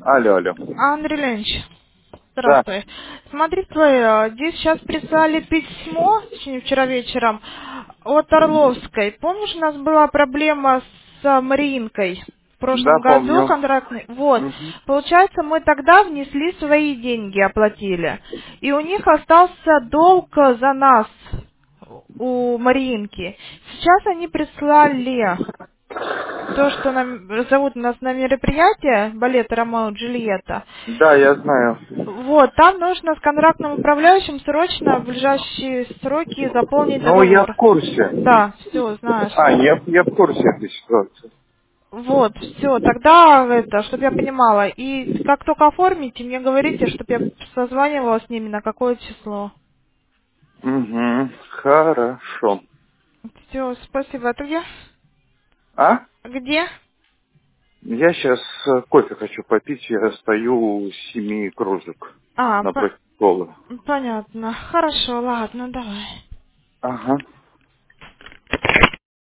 Алло, алло. Андрей Леонидович, Да, здравствуй. Смотри, здесь сейчас прислали письмо, точнее, вчера вечером, от Орловской. Помнишь, у нас была проблема с Мариинкой в да, прошлом году, помню. контрактный? Вот. Мгм. Получается, мы тогда внесли свои деньги, оплатили. И у них остался долг за нас, у Мариинки. Сейчас они прислали то, что нам зовут нас на мероприятие, балет Ромео и Джульетта. Да, я знаю. Вот, там нужно с контрактным управляющим срочно в ближайшие сроки заполнить Ну, я в договор. курсе. Да, все, знаешь. Я в курсе этой ситуации. Вот, все, тогда это, чтобы я понимала. И как только оформите, мне говорите, чтобы я созванивала с ними на какое число. Угу, хорошо. Все, спасибо. А ты где? А? Где? Я сейчас кофе хочу попить, я стою с 7 кружек А, напротив школы. понятно. Хорошо, ладно, давай. Ага.